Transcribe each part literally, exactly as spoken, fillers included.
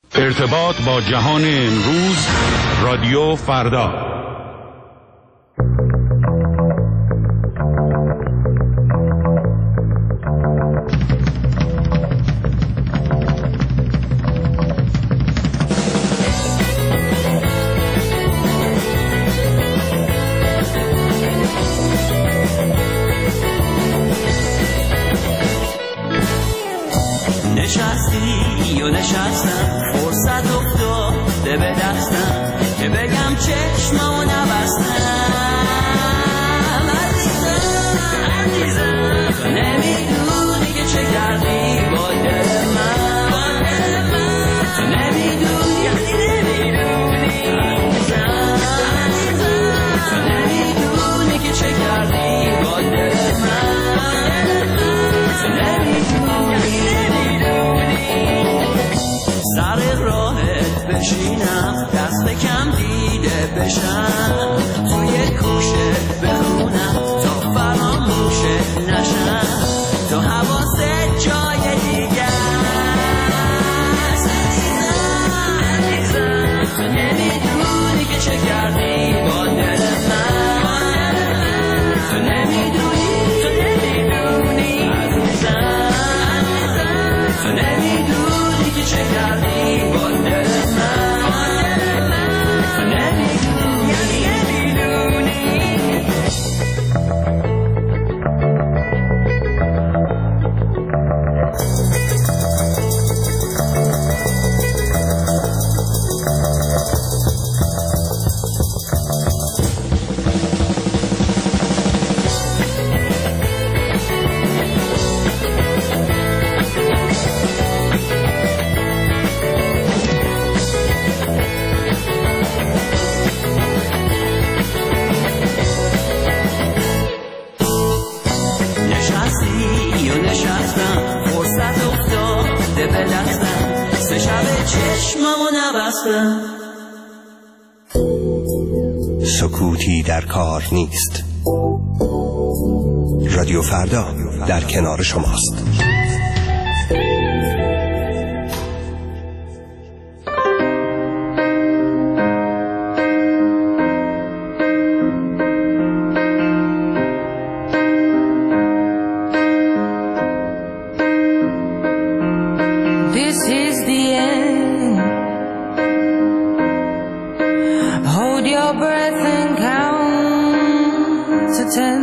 ارتباط با جهان امروز، رادیو فردا. نشستی و نشستم، فرصت افتاده به دستم که بگم چشممو نبستم. عزیزم عزیزم تو نمیدونی که چه کردی با دل من، با دل من تو نمیدونی نمیدونی عزیزم عزیزم تو نمیدونی که چه کردی با دل من، تو نمیدونی سر راهت بشینم، دست کم دیده بشم، توی کوشت بخونم تا فراموشت نشم، تو حواست جای دیگه است. عزیزم عزیزم تو نمیدونی که چه کردی با دل من، تو نمیدونی تو نمیدونی عزیزم عزیزم تو نمیدونی که چه کردی با دل من، تو نمیدونی نمیدونی. نشستی و نشستم، فرصت افتاده به دستم، سه شب چشممو نبستم. سکوتی در کار نیست. رادیو فردا در کنار شماست. This is the end. Hold your breath and count to ten.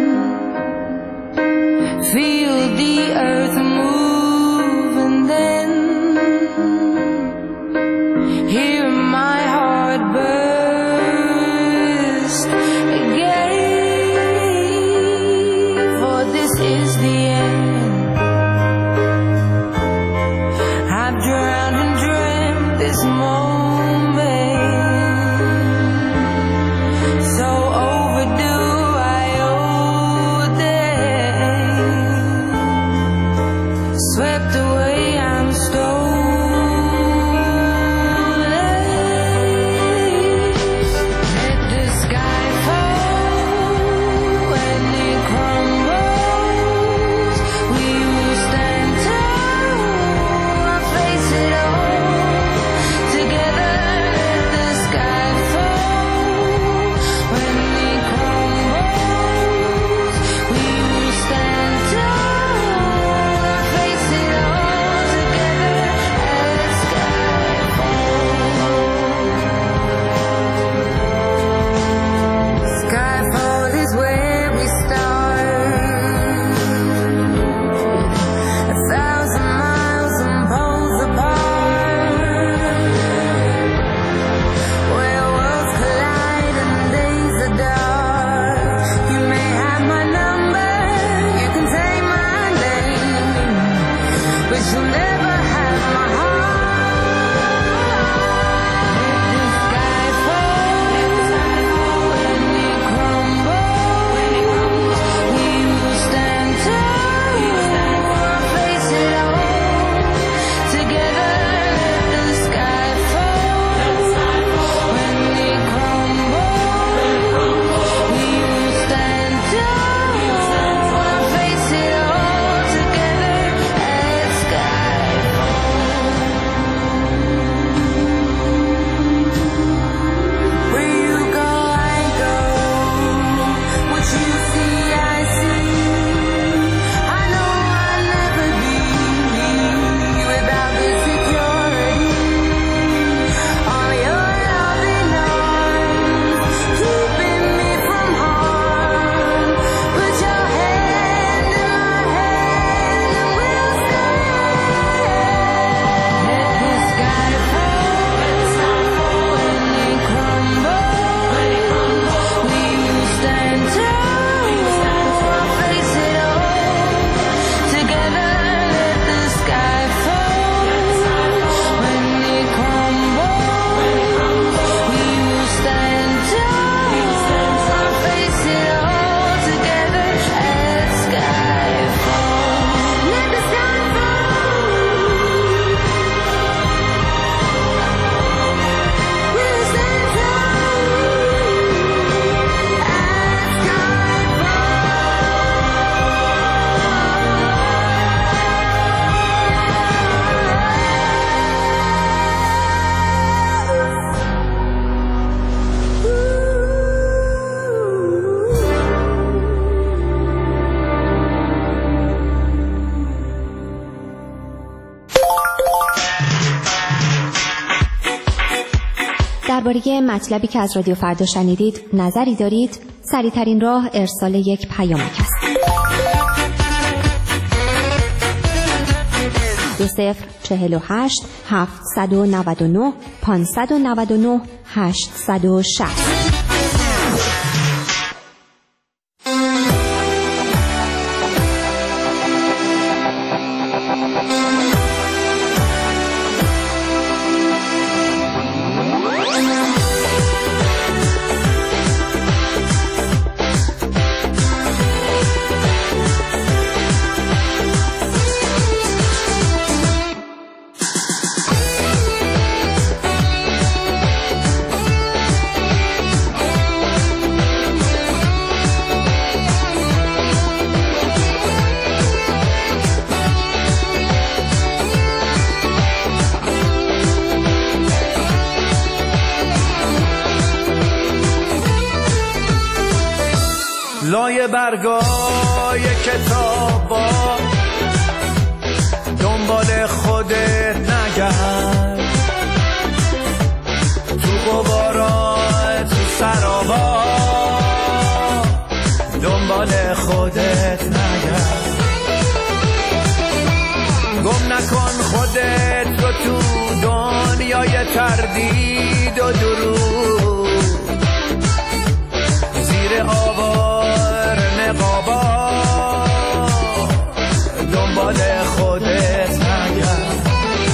Feel the earth move and then hear my heart burst again. For this is the end. I've drowned and dreamt this moment, so overdue I owe درباره مطلبی که از رادیو فردا شنیدید نظری دارید؟ سریع‌ترین راه ارسال یک پیامک است. دو صفر چهل و هشت هفتصد و نود و نه پانصد و نود و نه هشتصد و شصت. لای برگای کتابا دنبال خودت نگرد، تو غبارا تو سرابا دنبال خودت نگرد. گم نکن خودت رو تو دنیای تردید و دروغ، زیر آوار نقابا دنبال خودت نگرد.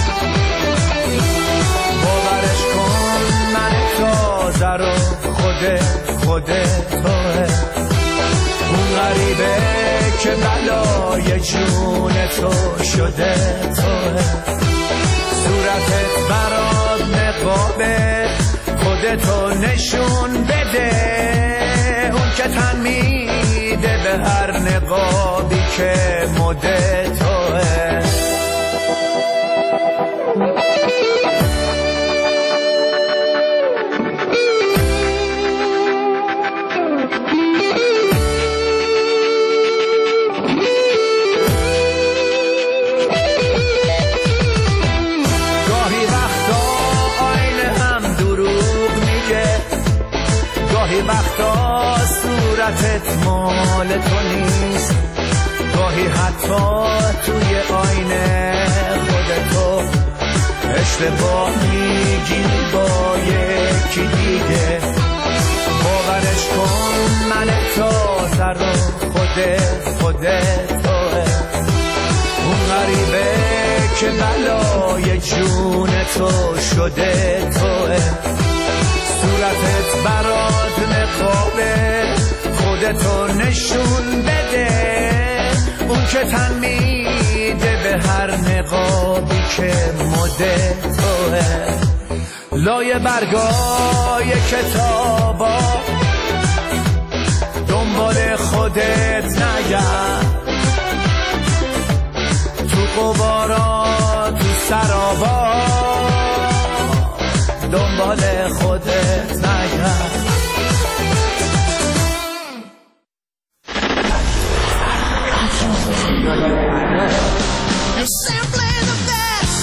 باورش کن من تازه رو خودت خودت توه، اون غریبه که بلای جون تو شده توه. صورتت برات نقابه خودتو نشون بده، اون که تن میده به هر نقابی که مده توه. وقتا صورتت مال تو نیست، گاهی حتی توی آینه خودتو اشتباه میگیری با یکی دیگه. باورش کن من تازه رو خودت خودت توه، اون غریبه که بلای جون تو شده توه. صورتت برات نقابه خودتو نشون بده، اون که تن میده به هر نقابی که مده توه. لای برگای کتابا دنبال خودت نگرد، تو غبارا تو سرابا دنبال خودت نگرد. You're simply the best.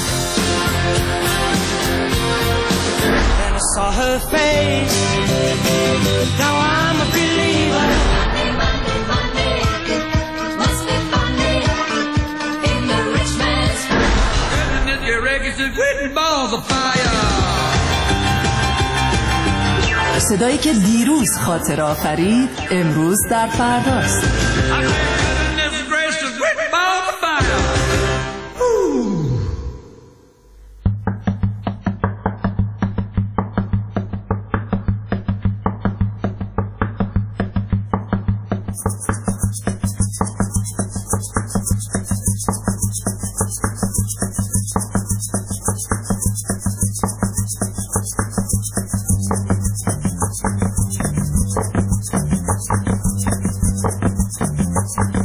Then I saw her face. Now I'm a believer. Money, money, money. It must be funny in the rich man's world. And your records are written balls of fire. صدایی که دیروز خاطر آفرید امروز در فرداست. Thank you.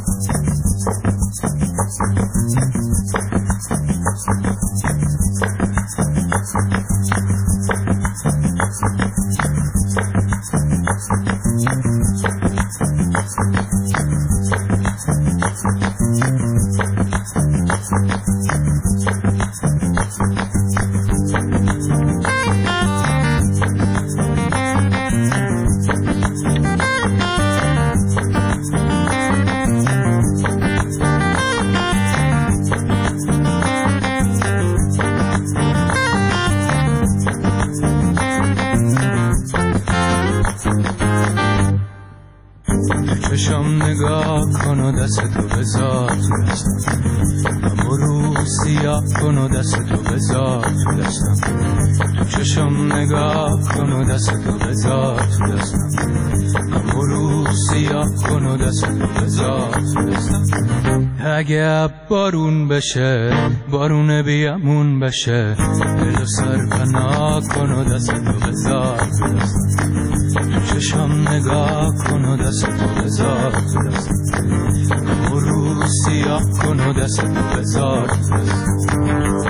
دست تو بذار تو دستم، همو رو سیاه کن و دست تو بذار تو دستم، تو چشم نگاه کن و دست تو بذار تو دستم، همو رو سیاه کن و دست تو بذار تو دستم. اگه بارون بشه بارون بیامون بشه، دل سر پناه کن و دست تو بذار تو دستم، تو چشم نگاه کن و دست تو بذار تو دستم، همو رو سیاه کن و دست تو بذار تو دستم.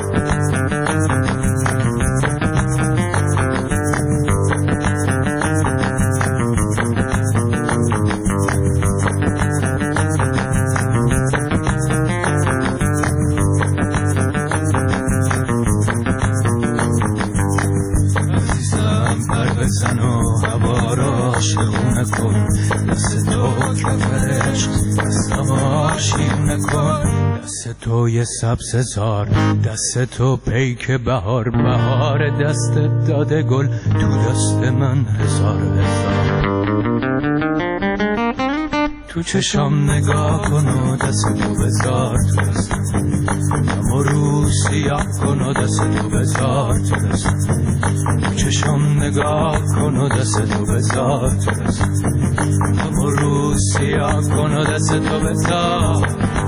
دست تو یه سبز زار، دست تو پیک بهار، بهار دست داده گل تو دست من هزار هزار. تو چشم نگاه کن و دست تو بذار تو دستم، همو رو سیاه کن و دست تو بذار تو دستم، تو چشم نگاه کن و دست تو بذار تو دستم، همو رو سیاه کن و دست تو بذار.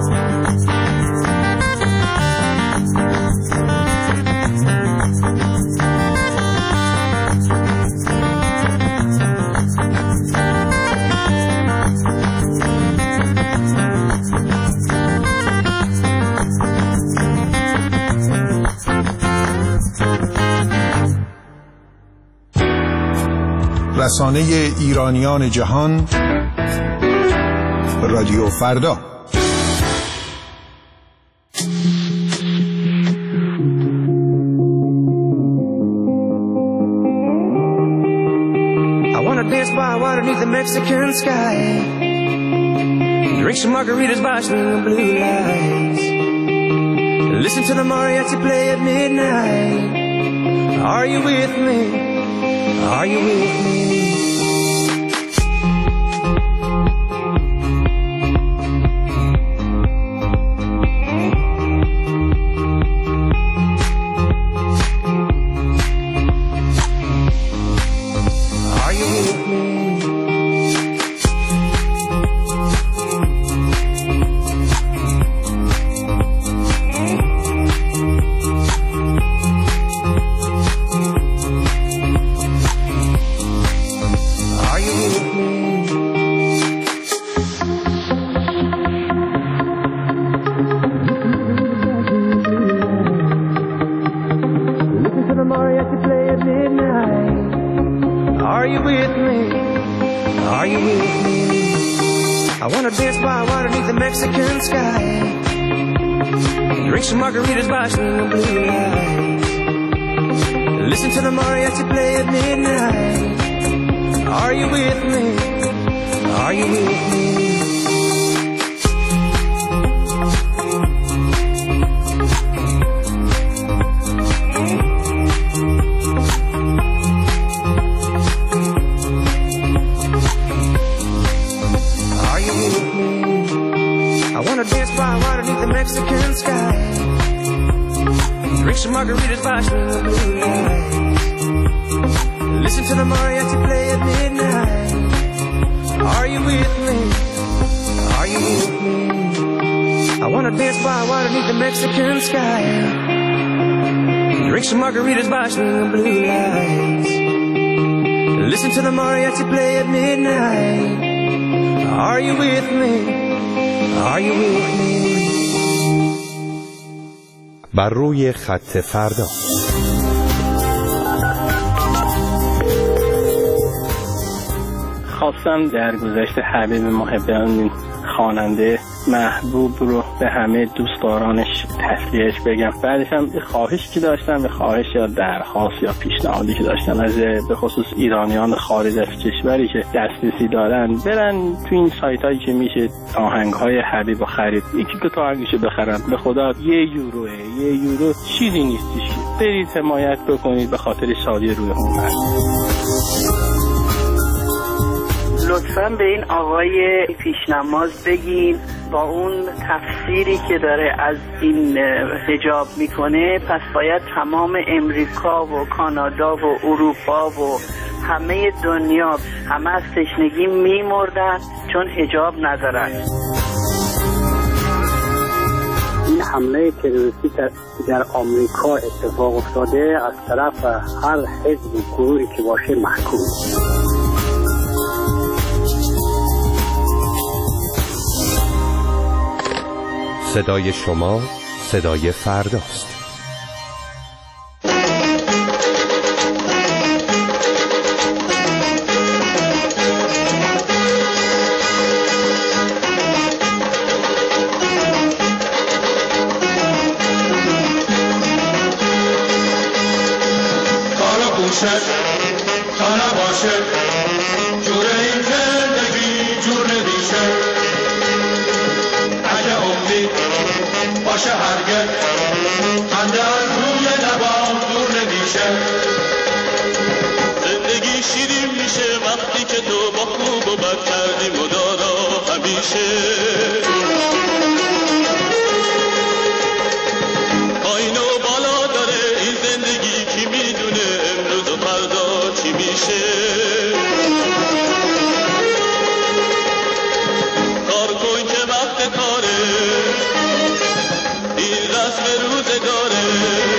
رسانه ایرانیان جهان، رادیو فردا. I wanna dance by water beneath the Mexican sky, drink some margaritas by swinging blue lights, listen to the mariachi play at midnight. Are you with me? Are you with me? Margaritas by swinging blue lights, listen to the mariachi play at midnight. Are you with me? Are you with me? بر روی خط فردا. خواستم در گذشته حبیب محبیان خواننده محبوب رو به همه دوستدارانش تسلیهش بگم. بعدش هم خواهش که داشتم، خواهش یا درخواست یا پیشنهادی که داشتم از به خصوص ایرانیان خارج از کشوری که دسترسی دارن، برن تو این سایت هایی که میشه آهنگ های حبیب و خرید، یکی دو تا آهنگشو بخرن. به خدا یه یوروه، یه یورو چیزی نیستش. برید حمایت بکنید به خاطر شادی روح هنر. لطفاً به این آقای پیشنماز بگین با اون تفسیری که داره از این حجاب میکنه، پس باید تمام امریکا و کانادا و اروپا و همه دنیا همه از تشنگی میمردن چون حجاب ندارن. این حمله تروریستی در آمریکا اتفاق افتاده از طرف هر حزب و گروهی که باشه محکوم. صدای شما صدای فرداست. تا نباشه جور این زندگی جور نمیشه، اگه امید باشه هرگز خنده از روی لبام دور نمیشه. زندگی شیرین میشه وقتی که تو با خوب و بد کردی مدارا همیشه. پایین و بالا داره این زندگی، کی میدونه امروز و فردا چی میشه. کار کن که وقت کاره، این رسم روزگاره.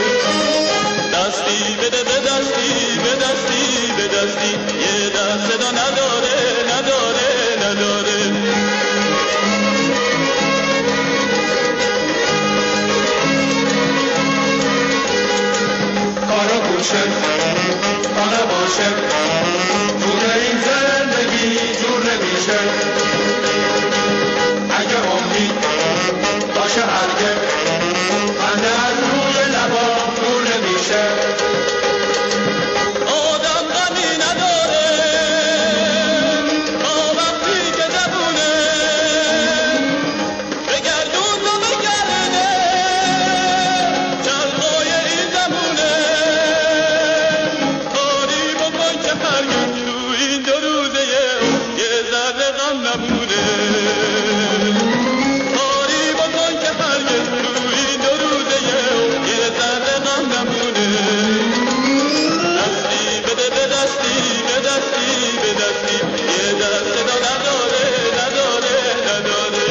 دستی بده به دستی، به دستی به دستی، یه دست صدا نداره نداره نداره. کارا گوشه تا نباشه جور این زندگی جور نمیشه، اگه امید باشه هرگز خنده از روی لبا دور نمیشه. آدم غمی نداره تا وقتی که زبونه بگردون و بگرده چرخای این زمونه. کاری بکن که هرگز تو این دو روزه یه ذره غم نمونه. کاری بکن که هرگز تو این دو روزه یه ذره غم نمونه. دستی بده به دستی، به دستی به دستی، یه دست صدا نداره نداره نداره.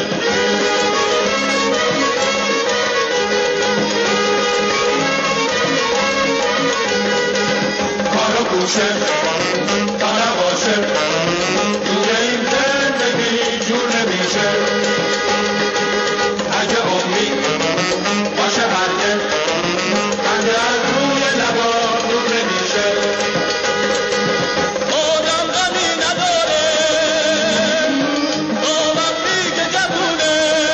کارو گوشه تا نباشه جور این زندگی جور نمیشه، اگه امید باشه هرگز خنده از روی لبا دور نمیشه. آدم غمی نداره تا وقتی که جوونه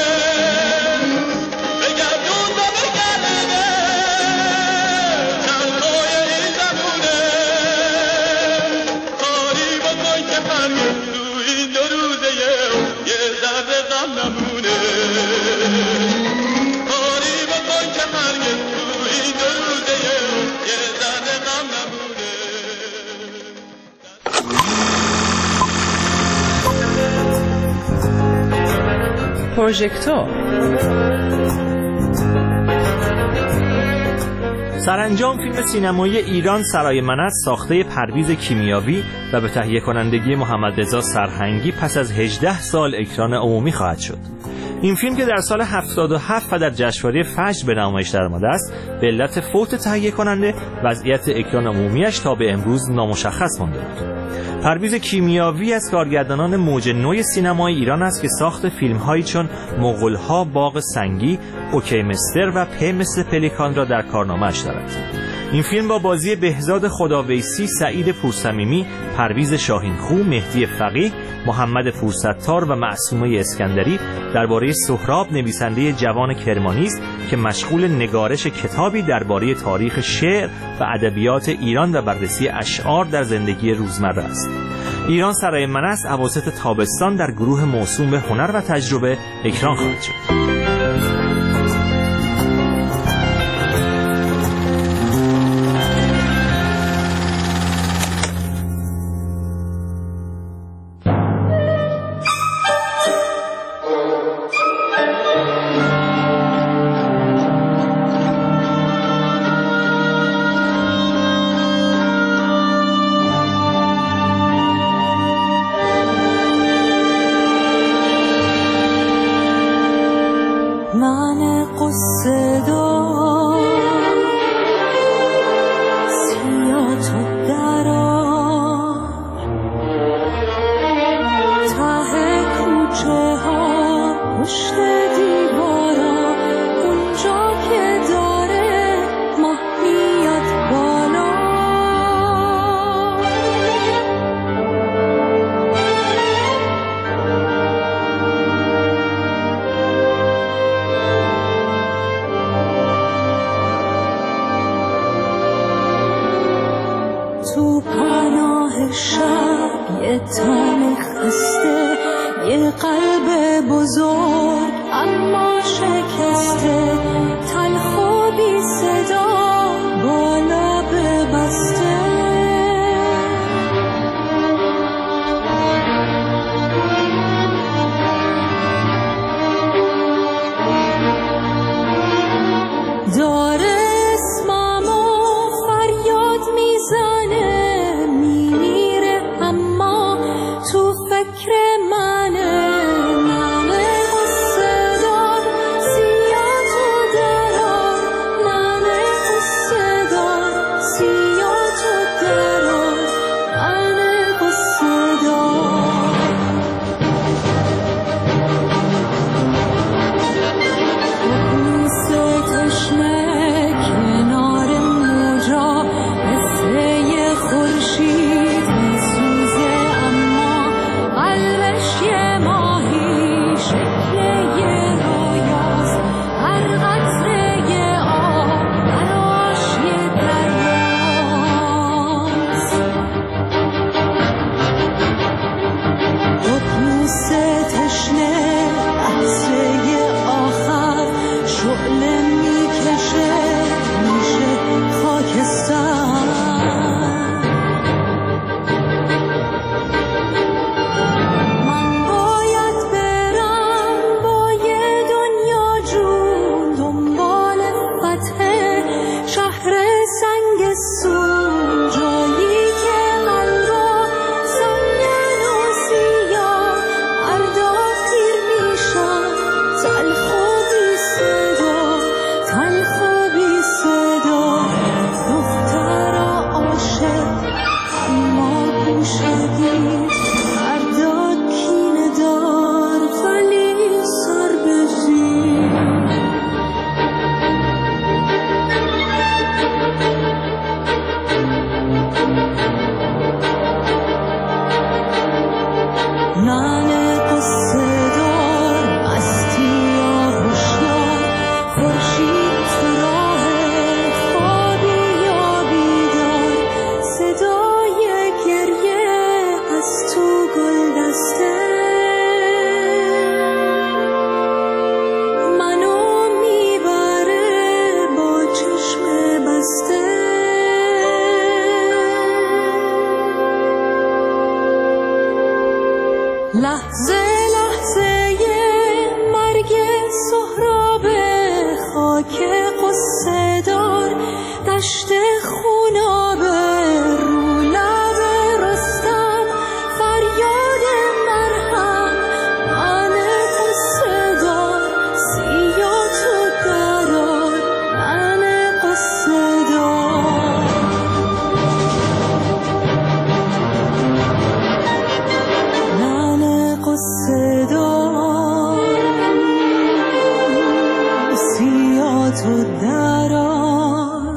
بگردون و بگرده چرخای این زمونه. کاری بکن که هرگز تو این دو روزه یه ذره غم نمونه. کاری بکن که هرگز تو این دو روزه یه ذره غم نمونه. پروژکتور سرانجام فیلم سینمایی ایران سرای منست ساخته پرویز کیمیاوی و به تهیه کنندگی محمد رضا سرهنگی پس از هجده سال اکران عمومی خواهد شد. این فیلم که در سال هفتاد و هفت و در جشنواره فجر به نمایش درآمده است، به علت فوت تهیه کننده وضعیت اکران عمومیش تا به امروز نامشخص مانده بود. پرویز کیمیاوی از کارگردانان موج نو سینمای ایران است که ساخت فیلم‌هایی چون مغول‌ها، باغ سنگی، اوکی مستر و په مثل پلیکان را در کارنامه‌اش دارد. این فیلم با بازی بهزاد خداویسی، سعید پورصمیمی، پرویز شاهینخو، مهدی فقیه، محمد فرصت‌تار و معصومه اسکندری درباره سهراب، نویسنده جوان کرمانی است که مشغول نگارش کتابی درباره تاریخ شعر و ادبیات ایران و بررسی اشعار در زندگی روزمره است. ایران سرای منست اواسط تابستان در گروه موسوم به هنر و تجربه اکران خواهد شد. شب یه تن خسته، یه قلب بزرگ اما شکسته، تلخ و بی صدا با لب بسته. داره اسممو فریاد میزنه، میمیره اما تو فکر منه. ننه قصه دار سیاه تو درار، ننه قصه دار سیاه تو درار، ننه قصه دار. حکومت تشنه کنار موجا، مثل یه خورشید میسوزه اما قلبش یه ماهی، شکل یه رویاست، هر قطره یه آب براش یه دریاست. حکومت تشنه لحظه آخر شعله میکشه، میشه خاکستر. من باید برم با یه دنیا جون، دنبال فتح شهر سنگستون، جایی که قلبا سنگین و سیاه فردا تیر میشن، تلخ و بی صدا، تلخ و بی صدا. دخترا عاشق اما گوشگیر، فردا کینه دار ولی سر به زیر. ننه قصه دار مستی یا هشیار، خورشید تو راه خوابی یا بیدار، صدای گریه از تو گلدسته منو میبره با چشم بسته. لحظه لحظه مرگ سهراب، خاک قصه دار دشت خونابه، رو لب رستم فریاد مرهم، ننه قصه دار سیاه تو درار، ننه قصه دار. ننه قصه دار سیاه تو درار،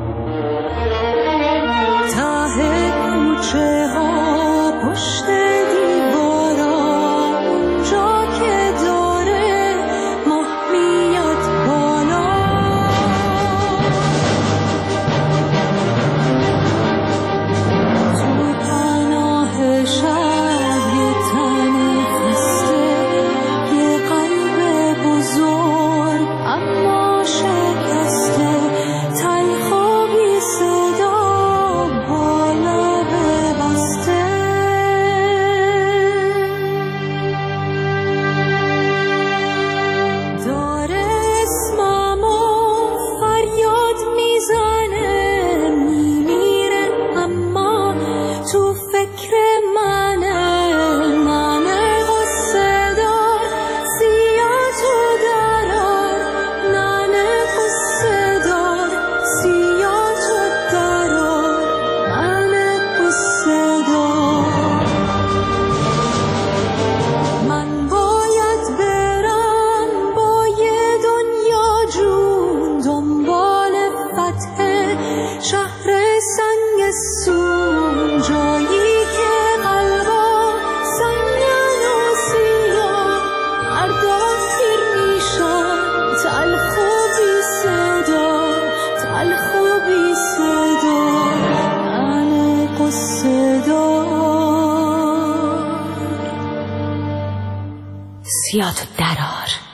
ته کوچه ها پشت دیوارا، اونجا که داره ماه میاد بالا. تو پناه شب یه تن خسته، یه قلب بزرگ اما شکسته، تلخ و بی صدا با لب بسته. داره اسممو فریاد میزنه، میمیره اما تو فکر منه. ننه قصه دار سیاه تو درار، ننه قصه دار سیاه تو درار، ننه قصه دار. من باید برم با یه دنیا جون، دنبال فتح شهر سنگستون، جایی که قلبا سنگین و سیاه فردا تیر میشن، تلخ و بی صدا، تلخ و بی صدا. ننه قصه دار بیا تو درار.